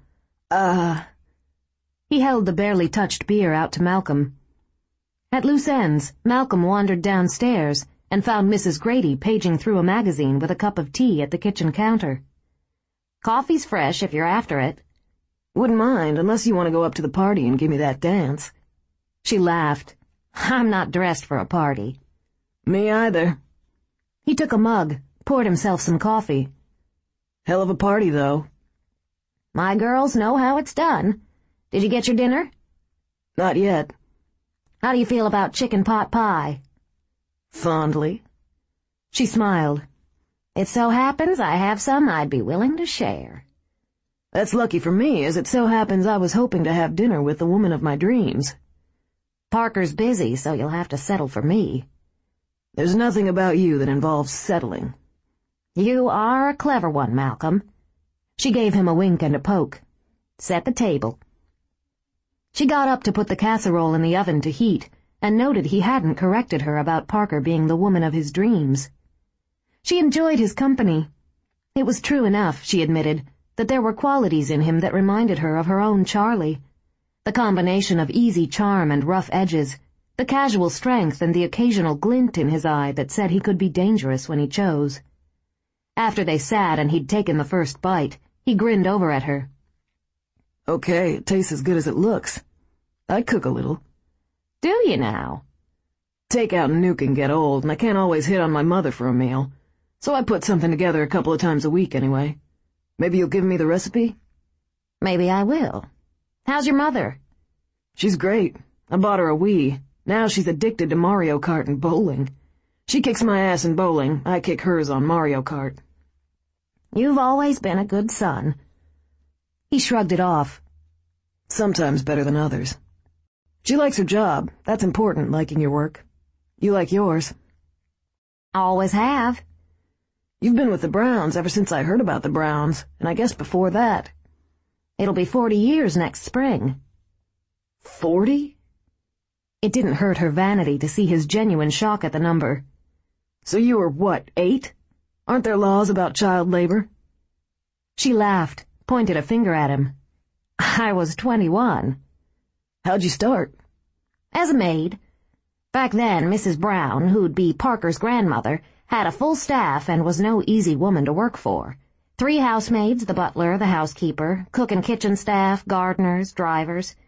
He held the barely touched beer out to Malcolm. At loose ends, Malcolm wandered downstairs and found Mrs. Grady paging through a magazine with a cup of tea at the kitchen counter. Coffee's fresh if you're after it. Wouldn't mind, unless you want to go up to the party and give me that dance. She laughed. I'm not dressed for a party. Me either. He took a mug, poured himself some coffee. Hell of a party, though. My girls know how it's done. Did you get your dinner? Not yet. How do you feel about chicken pot pie? Fondly. She smiled. It so happens I have some I'd be willing to share. That's lucky for me, as it so happens I was hoping to have dinner with the woman of my dreams. Parker's busy, so you'll have to settle for me. There's nothing about you that involves settling. You are a clever one, Malcolm. She gave him a wink and a poke. Set the table. She got up to put the casserole in the oven to heat, and noted he hadn't corrected her about Parker being the woman of his dreams. She enjoyed his company. It was true enough, she admitted, that there were qualities in him that reminded her of her own Charlie. The combination of easy charm and rough edges, the casual strength and the occasional glint in his eye that said he could be dangerous when he chose. After they sat and he'd taken the first bite, he grinned over at her. Okay, it tastes as good as it looks. I cook a little. Do you now? Takeout and Nuke can get old, and I can't always hit on my mother for a meal, so I put something together a couple of times a week anyway. Maybe you'll give me the recipe? Maybe I will. How's your mother? She's great. I bought her a Wii. Now she's addicted to Mario Kart and bowling. She kicks my ass in bowling, I kick hers on Mario Kart. You've always been a good son. He shrugged it off. Sometimes better than others. She likes her job. That's important, liking your work. You like yours. Always have. You've been with the Browns ever since I heard about the Browns, and I guess before that. It'll be 40 years next spring. 40? It didn't hurt her vanity to see his genuine shock at the number. So you were, what, 8? Aren't there laws about child labor? She laughed, pointed a finger at him. I was 21. How'd you start? As a maid. Back then, Mrs. Brown, who'd be Parker's grandmother, had a full staff and was no easy woman to work for. 3 housemaids, the butler, the housekeeper, cook and kitchen staff, gardeners, drivers.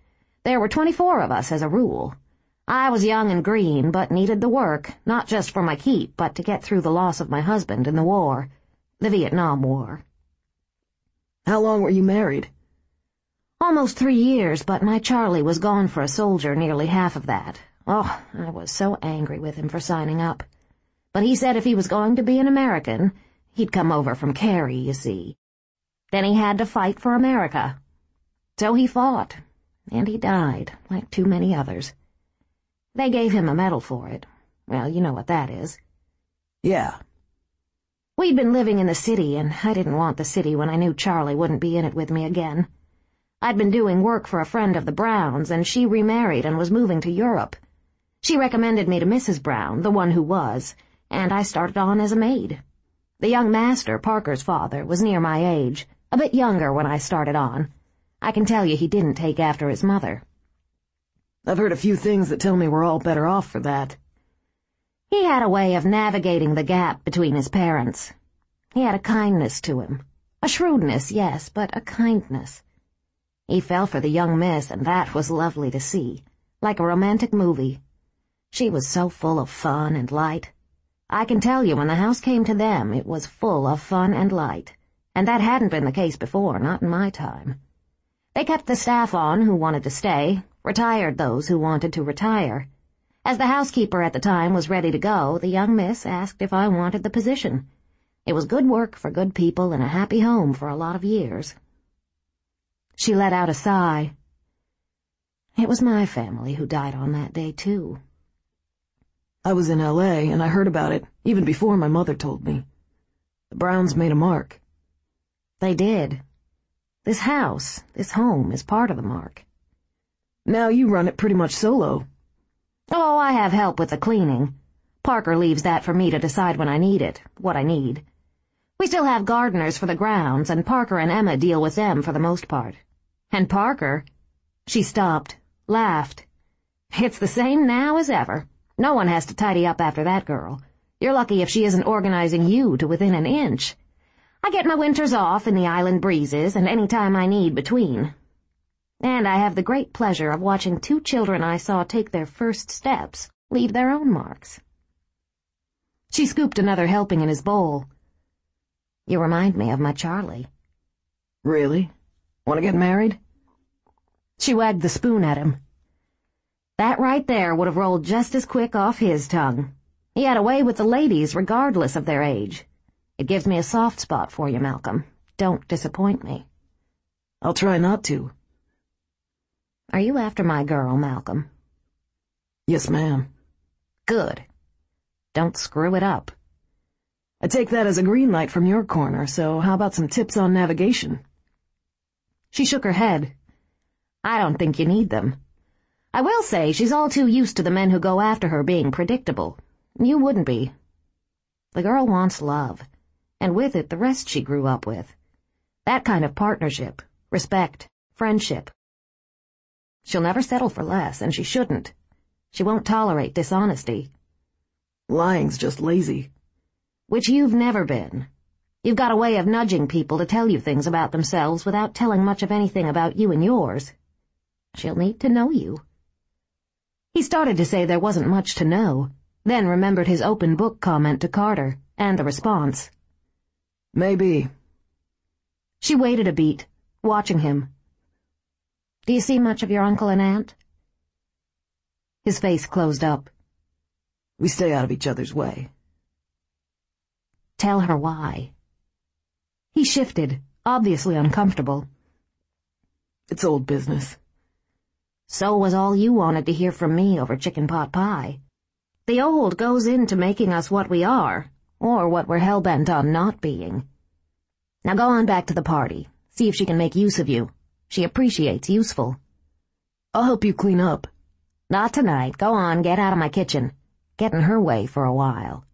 There were 24 of us as a rule. I was young and green, but needed the work, not just for my keep, but to get through the loss of my husband in the war, the Vietnam War. How long were you married? Almost 3 years, but my Charlie was gone for a soldier nearly half of that. Oh, I was so angry with him for signing up. But he said if he was going to be an American, he'd come over from Cary, you see. Then he had to fight for America. So he fought, and he died, like too many others. They gave him a medal for it. Well, you know what that is. Yeah. We'd been living in the city, and I didn't want the city when I knew Charlie wouldn't be in it with me again. I'd been doing work for a friend of the Browns, and she remarried and was moving to Europe. She recommended me to Mrs. Brown, the one who was, and I started on as a maid. The young master, Parker's father, was near my age, a bit younger when I started on. I can tell you he didn't take after his mother. I've heard a few things that tell me we're all better off for that. He had a way of navigating the gap between his parents. He had a kindness to him. A shrewdness, yes, but a kindness. He fell for the young miss, and that was lovely to see, like a romantic movie. She was so full of fun and light. I can tell you when the house came to them, it was full of fun and light, and that hadn't been the case before, not in my time. They kept the staff on who wanted to stay, retired those who wanted to retire. As the housekeeper at the time was ready to go, the young miss asked if I wanted the position. It was good work for good people and a happy home for a lot of years. She let out a sigh. It was my family who died on that day, too. I was in L.A., and I heard about it, even before my mother told me. The Browns made a mark. They did. This house, this home, is part of the mark. Now you run it pretty much solo. Oh, I have help with the cleaning. Parker leaves that for me to decide when I need it, what I need. We still have gardeners for the grounds, and Parker and Emma deal with them for the most part. And Parker... She stopped, laughed. It's the same now as ever. No one has to tidy up after that girl. You're lucky if she isn't organizing you to within an inch. I get my winters off in the island breezes and any time I need between. And I have the great pleasure of watching 2 children I saw take their first steps leave their own marks. She scooped another helping in his bowl. You remind me of my Charlie. Really? Want to get married? She wagged the spoon at him. That right there would have rolled just as quick off his tongue. He had a way with the ladies regardless of their age. It gives me a soft spot for you, Malcolm. Don't disappoint me. I'll try not to. Are you after my girl, Malcolm? Yes, ma'am. Good. Don't screw it up. I take that as a green light from your corner, so how about some tips on navigation? She shook her head. I don't think you need them. I will say she's all too used to the men who go after her being predictable. You wouldn't be. The girl wants love, and with it the rest she grew up with. That kind of partnership, respect, friendship. She'll never settle for less, and she shouldn't. She won't tolerate dishonesty. Lying's just lazy. Which you've never been. You've got a way of nudging people to tell you things about themselves without telling much of anything about you and yours. She'll need to know you. He started to say there wasn't much to know, then remembered his open book comment to Carter, and the response. Maybe. She waited a beat, watching him. Do you see much of your uncle and aunt? His face closed up. We stay out of each other's way. Tell her why. He shifted, obviously uncomfortable. It's old business. So was all you wanted to hear from me over chicken pot pie. The old goes into making us what we are, or what we're hell-bent on not being. Now go on back to the party. See if she can make use of you. She appreciates useful. I'll help you clean up. Not tonight. Go on, get out of my kitchen. Get in her way for a while.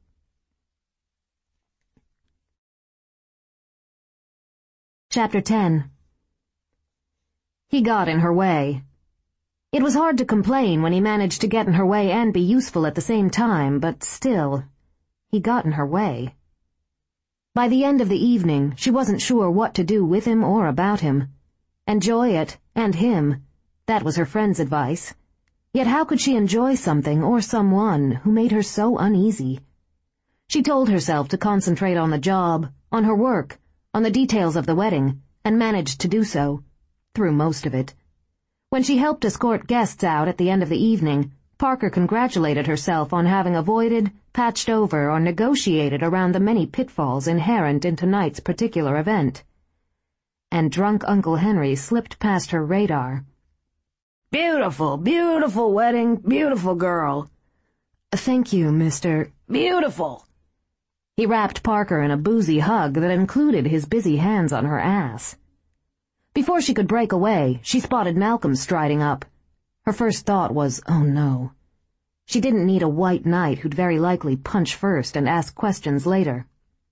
Chapter 10. He got in her way. It was hard to complain when he managed to get in her way and be useful at the same time, but still, he got in her way. By the end of the evening, she wasn't sure what to do with him or about him. Enjoy it, and him, That was her friend's advice. Yet how could she enjoy something or someone who made her so uneasy? She told herself to concentrate on the job, on her work, on the details of the wedding, and managed to do so, through most of it. When she helped escort guests out at the end of the evening, Parker congratulated herself on having avoided, patched over, or negotiated around the many pitfalls inherent in tonight's particular event. And drunk Uncle Henry slipped past her radar. Beautiful, beautiful wedding, beautiful girl. Thank you, Mr. Beautiful. He wrapped Parker in a boozy hug that included his busy hands on her ass. Before she could break away, she spotted Malcolm striding up. Her first thought was, oh no. She didn't need a white knight who'd very likely punch first and ask questions later.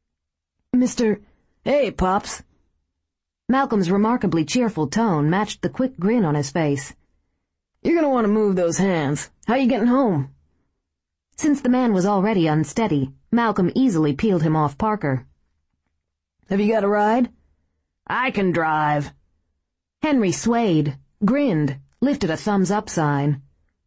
Mr. Hey, Pops. Malcolm's remarkably cheerful tone matched the quick grin on his face. You're gonna want to move those hands. How you getting home? Since the man was already unsteady, Malcolm easily peeled him off Parker. Have you got a ride? I can drive. Henry swayed, grinned, lifted a thumbs-up sign.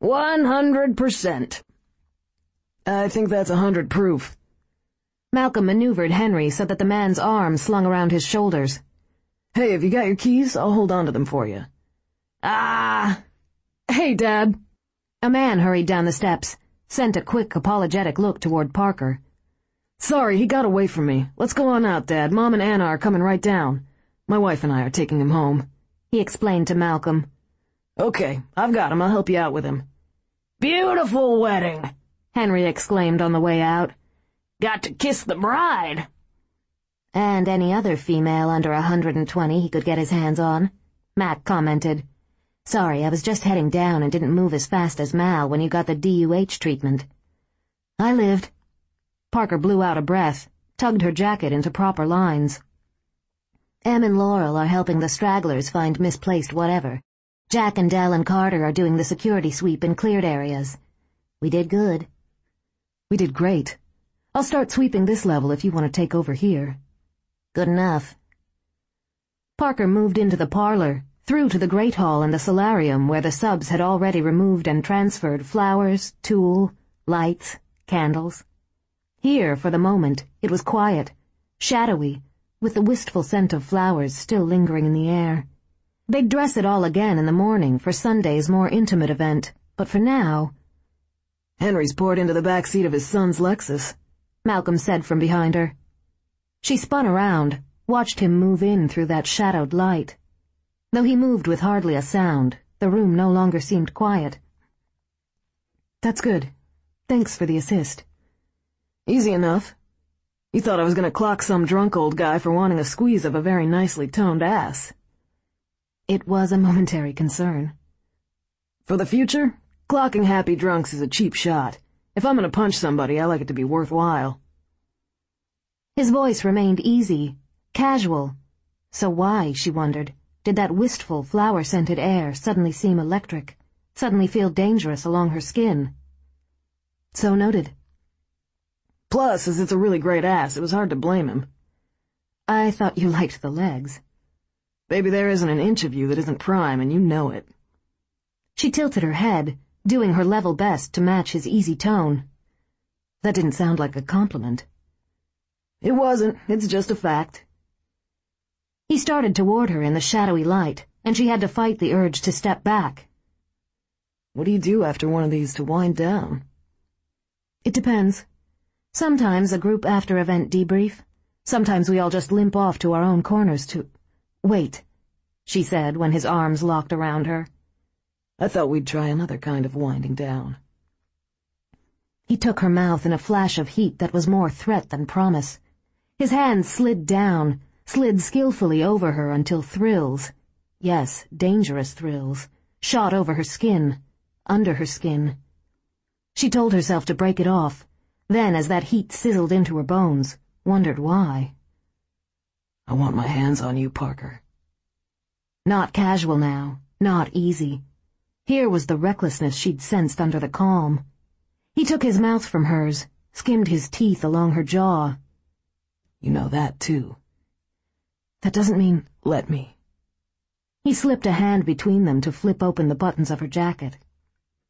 100%. I think that's 100 proof. Malcolm maneuvered Henry so that the man's arm slung around his shoulders. Hey, have you got your keys? I'll hold on to them for you. Ah! Hey, Dad. A man hurried down the steps, sent a quick, apologetic look toward Parker. Sorry, he got away from me. Let's go on out, Dad. Mom and Anna are coming right down. My wife and I are taking him home, he explained to Malcolm. Okay, I've got him. I'll help you out with him. Beautiful wedding, Henry exclaimed on the way out. Got to kiss the bride. And any other female under 120 he could get his hands on, Mac commented. Sorry, I was just heading down and didn't move as fast as Mal when you got the DUH treatment. I lived. Parker blew out a breath, tugged her jacket into proper lines. Em and Laurel are helping the stragglers find misplaced whatever. Jack and Dell and Carter are doing the security sweep in cleared areas. We did good. We did great. I'll start sweeping this level if you want to take over here. Good enough. Parker moved into the parlor, through to the great hall and the solarium where the subs had already removed and transferred flowers, tulle, lights, candles. Here, for the moment, it was quiet, shadowy, with the wistful scent of flowers still lingering in the air. They'd dress it all again in the morning for Sunday's more intimate event, but for now— Henry's poured into the back seat of his son's Lexus, Malcolm said from behind her. She spun around, watched him move in through that shadowed light. Though he moved with hardly a sound, the room no longer seemed quiet. That's good. Thanks for the assist. Easy enough. You thought I was going to clock some drunk old guy for wanting a squeeze of a very nicely toned ass. It was a momentary concern. For the future, clocking happy drunks is a cheap shot. If I'm going to punch somebody, I like it to be worthwhile. His voice remained easy, casual. So why, she wondered, did that wistful, flower-scented air suddenly seem electric, suddenly feel dangerous along her skin? So noted. Plus, as it's a really great ass, it was hard to blame him. I thought you liked the legs. Baby, there isn't an inch of you that isn't prime, and you know it. She tilted her head, doing her level best to match his easy tone. That didn't sound like a compliment. It wasn't. It's just a fact. He started toward her in the shadowy light, and she had to fight the urge to step back. What do you do after one of these to wind down? It depends. Sometimes a group after-event debrief. Sometimes we all just limp off to our own corners to— Wait, she said when his arms locked around her. I thought we'd try another kind of winding down. He took her mouth in a flash of heat that was more threat than promise. His hands slid down, slid skillfully over her until thrills, yes, dangerous thrills, shot over her skin, under her skin. She told herself to break it off, then as that heat sizzled into her bones, wondered why. I want my hands on you, Parker. Not casual now, not easy. Here was the recklessness she'd sensed under the calm. He took his mouth from hers, skimmed his teeth along her jaw. You know that, too. That doesn't mean— Let me. He slipped a hand between them to flip open the buttons of her jacket.